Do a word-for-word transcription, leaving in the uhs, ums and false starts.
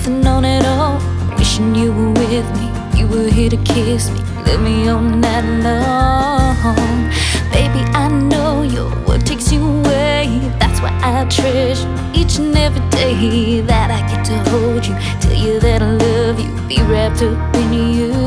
nothing on at all. Wishing you were with me, you were here to kiss me, let me all night long. Baby, I know your word takes you away. That's why I treasure each and every day that I get to hold you, tell you that I love you, be wrapped up in you.